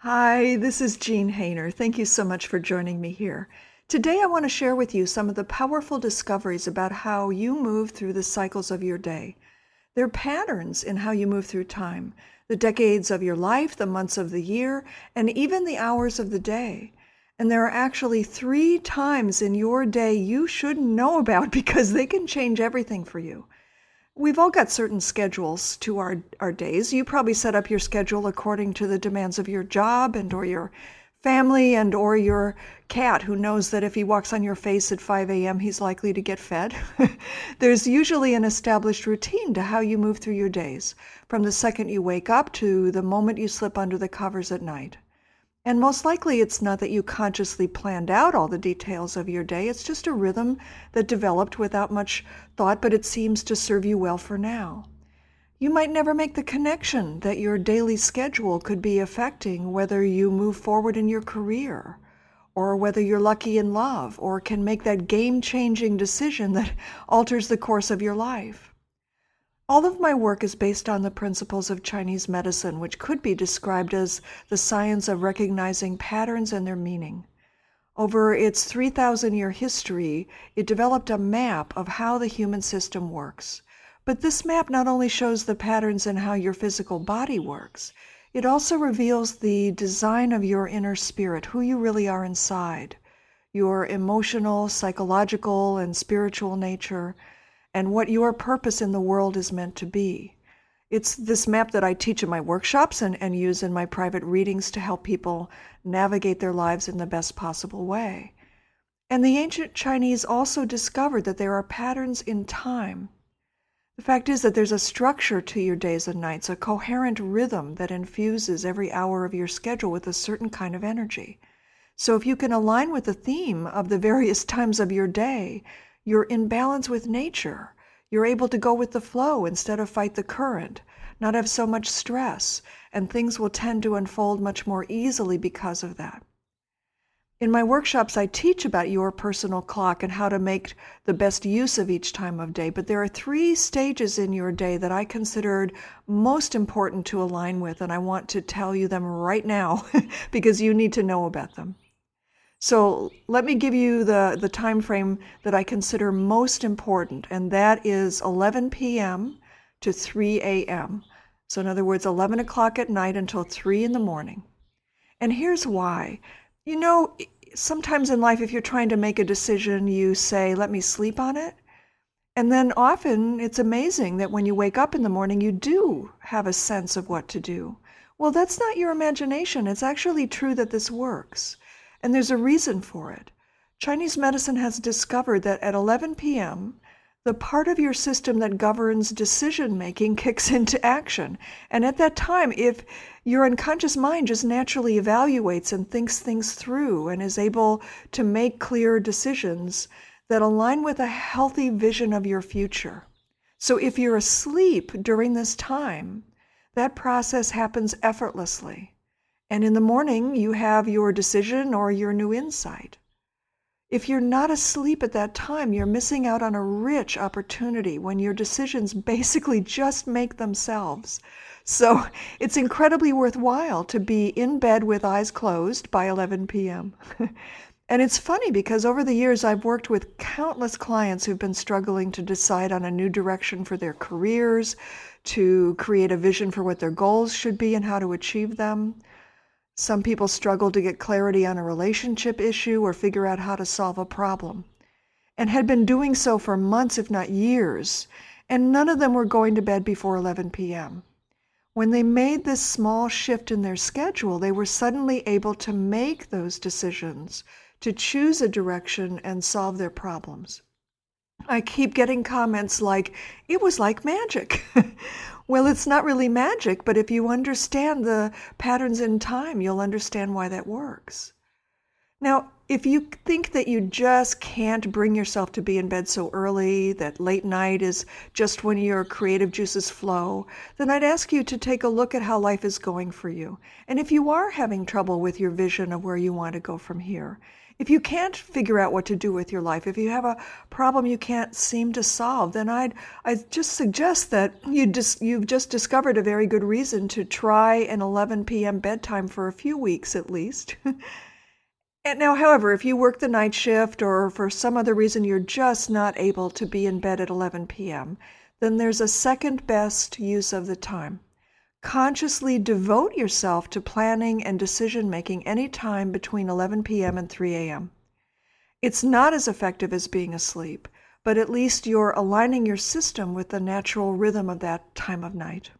Hi, this is Jean Hainer. Thank you so much for joining me here. Today, I want to share with you some of the powerful discoveries about how you move through the cycles of your day. There are patterns in how you move through time, the decades of your life, the months of the year, and even the hours of the day. And there are actually 3 times in your day you should know about because they can change everything for you. We've all got certain schedules to our days. You probably set up your schedule according to the demands of your job and or your family and or your cat who knows that if he walks on your face at 5 a.m., he's likely to get fed. There's usually an established routine to how you move through your days, from the second you wake up to the moment you slip under the covers at night. And most likely it's not that you consciously planned out all the details of your day. It's just a rhythm that developed without much thought, but it seems to serve you well for now. You might never make the connection that your daily schedule could be affecting whether you move forward in your career, or whether you're lucky in love, or can make that game-changing decision that alters the course of your life. All of my work is based on the principles of Chinese medicine, which could be described as the science of recognizing patterns and their meaning. Over its 3,000-year history, it developed a map of how the human system works. But this map not only shows the patterns in how your physical body works, it also reveals the design of your inner spirit, who you really are inside, your emotional, psychological, and spiritual nature, and what your purpose in the world is meant to be. It's this map that I teach in my workshops and use in my private readings to help people navigate their lives in the best possible way. And the ancient Chinese also discovered that there are patterns in time. The fact is that there's a structure to your days and nights, a coherent rhythm that infuses every hour of your schedule with a certain kind of energy. So if you can align with the theme of the various times of your day, you're in balance with nature. You're able to go with the flow instead of fight the current, not have so much stress, and things will tend to unfold much more easily because of that. In my workshops, I teach about your personal clock and how to make the best use of each time of day, but there are 3 stages in your day that I considered most important to align with, and I want to tell you them right now because you need to know about them. So let me give you the time frame that I consider most important, and that is 11 p.m. to 3 a.m. So in other words, 11 o'clock at night until 3 in the morning. And here's why. You know, sometimes in life, if you're trying to make a decision, you say, let me sleep on it. And then often it's amazing that when you wake up in the morning, you do have a sense of what to do. Well, that's not your imagination. It's actually true that this works. And there's a reason for it. Chinese medicine has discovered that at 11 p.m., the part of your system that governs decision-making kicks into action. And at that time, if your unconscious mind just naturally evaluates and thinks things through and is able to make clear decisions that align with a healthy vision of your future. So if you're asleep during this time, that process happens effortlessly. And in the morning, you have your decision or your new insight. If you're not asleep at that time, you're missing out on a rich opportunity when your decisions basically just make themselves. So it's incredibly worthwhile to be in bed with eyes closed by 11 p.m. And it's funny because over the years, I've worked with countless clients who've been struggling to decide on a new direction for their careers, to create a vision for what their goals should be and how to achieve them. Some people struggle to get clarity on a relationship issue or figure out how to solve a problem, and had been doing so for months, if not years, and none of them were going to bed before 11 p.m. When they made this small shift in their schedule, they were suddenly able to make those decisions, to choose a direction and solve their problems. I keep getting comments like, it was like magic. Well, it's not really magic, but if you understand the patterns in time, you'll understand why that works. Now, if you think that you just can't bring yourself to be in bed so early, that late night is just when your creative juices flow, then I'd ask you to take a look at how life is going for you. And if you are having trouble with your vision of where you want to go from here, If you can't figure out what to do with your life, if you have a problem you can't seem to solve, then I just suggest that you've just discovered a very good reason to try an 11 p.m. bedtime for a few weeks at least. And now, however, if you work the night shift or for some other reason you're just not able to be in bed at 11 p.m., then there's a second best use of the time. Consciously devote yourself to planning and decision-making any time between 11 p.m. and 3 a.m. It's not as effective as being asleep, but at least you're aligning your system with the natural rhythm of that time of night.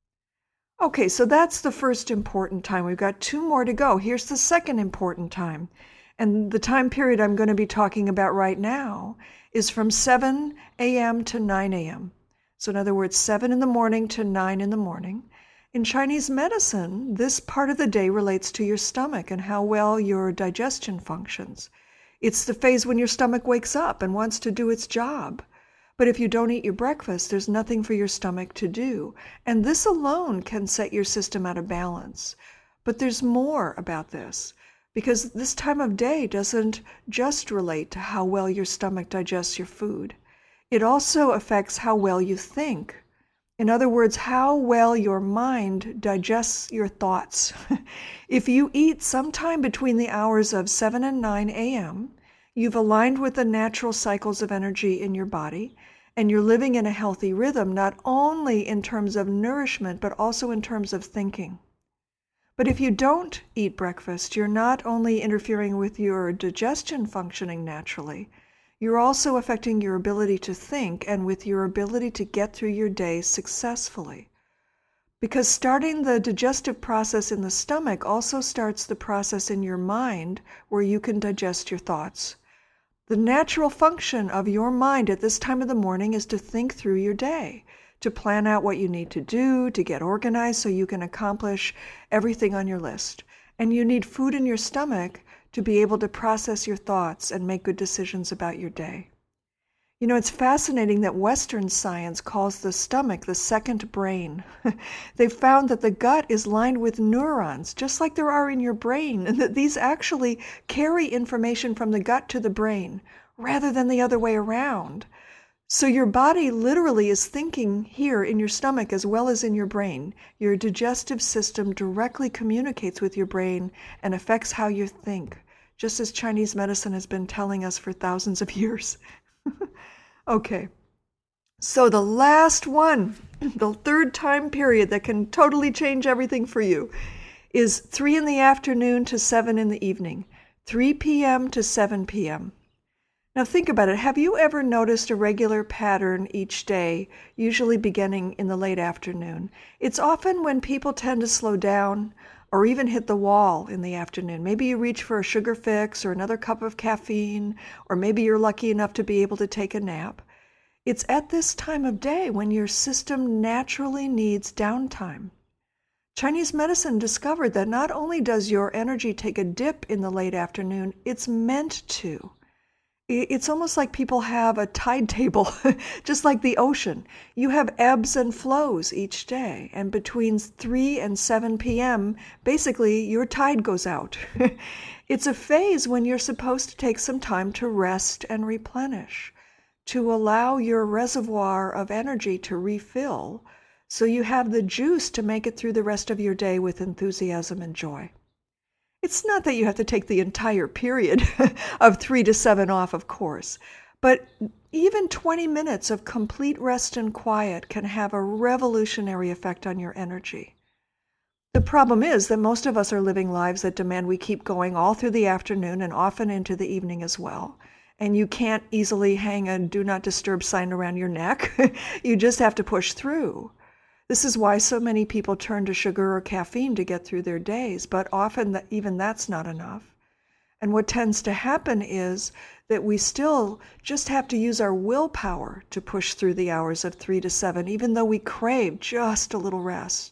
Okay, so that's the first important time. We've got 2 more to go. Here's the second important time. And the time period I'm going to be talking about right now is from 7 a.m. to 9 a.m. So in other words, 7 in the morning to 9 in the morning. In Chinese medicine, this part of the day relates to your stomach and how well your digestion functions. It's the phase when your stomach wakes up and wants to do its job. But if you don't eat your breakfast, there's nothing for your stomach to do. And this alone can set your system out of balance. But there's more about this, because this time of day doesn't just relate to how well your stomach digests your food. It also affects how well you think. In other words, how well your mind digests your thoughts. If you eat sometime between the hours of 7 and 9 a.m., you've aligned with the natural cycles of energy in your body, and you're living in a healthy rhythm, not only in terms of nourishment, but also in terms of thinking. But if you don't eat breakfast, you're not only interfering with your digestion functioning naturally, you're also affecting your ability to think and with your ability to get through your day successfully. Because starting the digestive process in the stomach also starts the process in your mind where you can digest your thoughts. The natural function of your mind at this time of the morning is to think through your day, to plan out what you need to do, to get organized so you can accomplish everything on your list. And you need food in your stomach to be able to process your thoughts and make good decisions about your day. You know, it's fascinating that Western science calls the stomach the second brain. They've found that the gut is lined with neurons, just like there are in your brain, and that these actually carry information from the gut to the brain, rather than the other way around. So your body literally is thinking here in your stomach as well as in your brain. Your digestive system directly communicates with your brain and affects how you think, just as Chinese medicine has been telling us for thousands of years. Okay, so the last one, the third time period that can totally change everything for you, is 3 in the afternoon to 7 in the evening, 3 p.m. to 7 p.m. Now think about it. Have you ever noticed a regular pattern each day, usually beginning in the late afternoon? It's often when people tend to slow down or even hit the wall in the afternoon. Maybe you reach for a sugar fix or another cup of caffeine, or maybe you're lucky enough to be able to take a nap. It's at this time of day when your system naturally needs downtime. Chinese medicine discovered that not only does your energy take a dip in the late afternoon, it's meant to. It's almost like people have a tide table, just like the ocean. You have ebbs and flows each day, and between 3 and 7 p.m., basically your tide goes out. It's a phase when you're supposed to take some time to rest and replenish, to allow your reservoir of energy to refill, so you have the juice to make it through the rest of your day with enthusiasm and joy. It's not that you have to take the entire period of 3 to 7 off, of course, but even 20 minutes of complete rest and quiet can have a revolutionary effect on your energy. The problem is that most of us are living lives that demand we keep going all through the afternoon and often into the evening as well. And you can't easily hang a do not disturb sign around your neck. You just have to push through. This is why so many people turn to sugar or caffeine to get through their days, but often even that's not enough. And what tends to happen is that we still just have to use our willpower to push through the hours of 3 to 7, even though we crave just a little rest.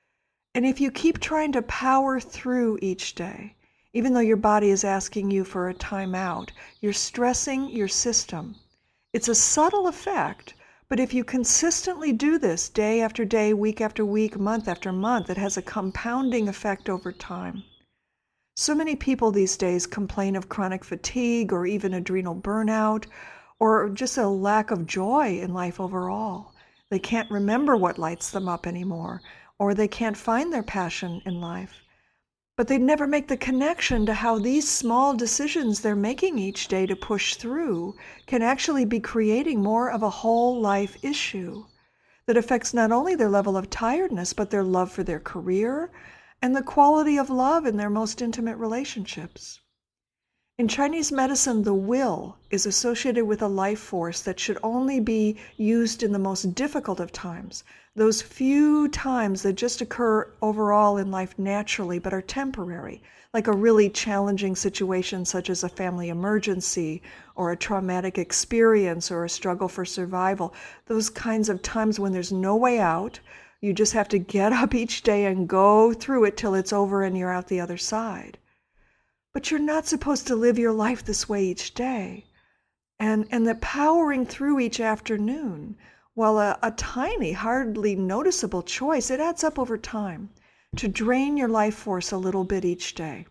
And if you keep trying to power through each day, even though your body is asking you for a timeout, you're stressing your system. It's a subtle effect, but if you consistently do this day after day, week after week, month after month, it has a compounding effect over time. So many people these days complain of chronic fatigue or even adrenal burnout or just a lack of joy in life overall. They can't remember what lights them up anymore, or they can't find their passion in life. But they never make the connection to how these small decisions they're making each day to push through can actually be creating more of a whole life issue that affects not only their level of tiredness, but their love for their career and the quality of love in their most intimate relationships. In Chinese medicine, the will is associated with a life force that should only be used in the most difficult of times, those few times that just occur overall in life naturally but are temporary, like a really challenging situation such as a family emergency or a traumatic experience or a struggle for survival. Those kinds of times when there's no way out, you just have to get up each day and go through it till it's over and you're out the other side. But you're not supposed to live your life this way each day. And that powering through each afternoon, while a tiny, hardly noticeable choice, it adds up over time to drain your life force a little bit each day.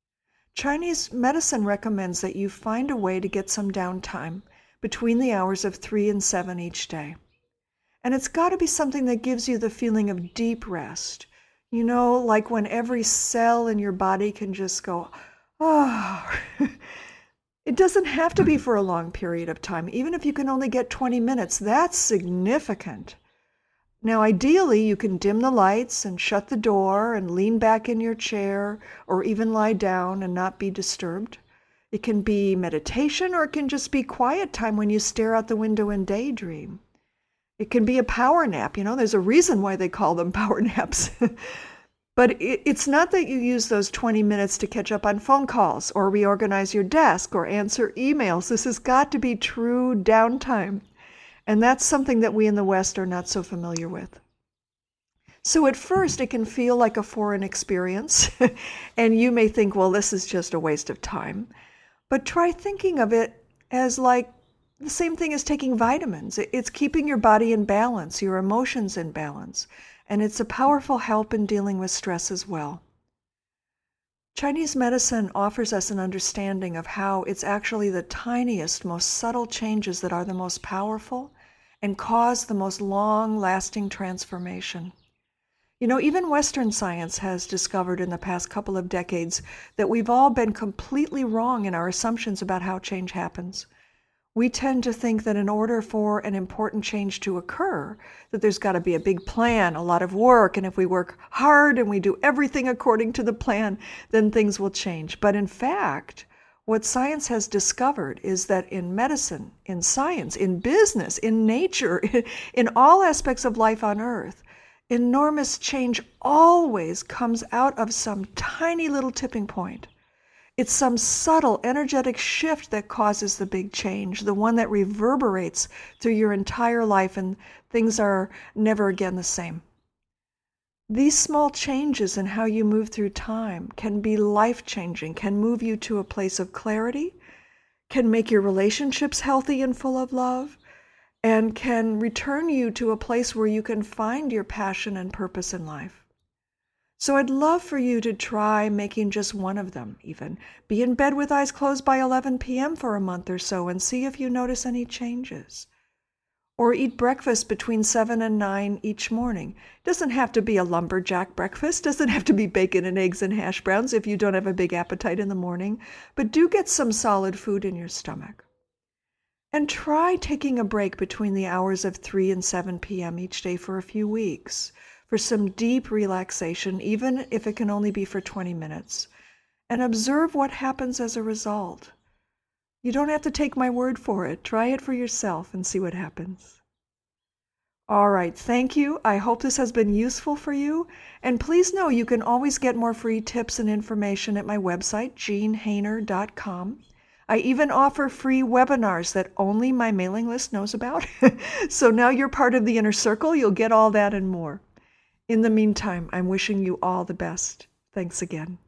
Chinese medicine recommends that you find a way to get some downtime between the hours of 3 and 7 each day. And it's got to be something that gives you the feeling of deep rest. You know, like when every cell in your body can just go, oh. It doesn't have to be for a long period of time. Even if you can only get 20 minutes, that's significant. Now, ideally, you can dim the lights and shut the door and lean back in your chair or even lie down and not be disturbed. It can be meditation, or it can just be quiet time when you stare out the window and daydream. It can be a power nap. You know, there's a reason why they call them power naps. But it's not that you use those 20 minutes to catch up on phone calls or reorganize your desk or answer emails. This has got to be true downtime. And that's something that we in the West are not so familiar with. So at first, it can feel like a foreign experience. And you may think, well, this is just a waste of time. But try thinking of it as like the same thing as taking vitamins. It's keeping your body in balance, your emotions in balance. And it's a powerful help in dealing with stress as well. Chinese medicine offers us an understanding of how it's actually the tiniest, most subtle changes that are the most powerful and cause the most long-lasting transformation. You know, even Western science has discovered in the past couple of decades that we've all been completely wrong in our assumptions about how change happens. We tend to think that in order for an important change to occur, that there's got to be a big plan, a lot of work, and if we work hard and we do everything according to the plan, then things will change. But in fact, what science has discovered is that in medicine, in science, in business, in nature, in all aspects of life on Earth, enormous change always comes out of some tiny little tipping point. It's some subtle, energetic shift that causes the big change, the one that reverberates through your entire life and things are never again the same. These small changes in how you move through time can be life-changing, can move you to a place of clarity, can make your relationships healthy and full of love, and can return you to a place where you can find your passion and purpose in life. So I'd love for you to try making just one of them even. Be in bed with eyes closed by 11 p.m. for a month or so and see if you notice any changes. Or eat breakfast between 7 and 9 each morning. It doesn't have to be a lumberjack breakfast. It doesn't have to be bacon and eggs and hash browns if you don't have a big appetite in the morning. But do get some solid food in your stomach. And try taking a break between the hours of 3 and 7 p.m. each day for a few weeks, for some deep relaxation, even if it can only be for 20 minutes, and observe what happens as a result. You don't have to take my word for it. Try it for yourself and see what happens. All right, thank you. I hope this has been useful for you. And please know you can always get more free tips and information at my website, jeanhainer.com. I even offer free webinars that only my mailing list knows about. So now you're part of the inner circle. You'll get all that and more. In the meantime, I'm wishing you all the best. Thanks again.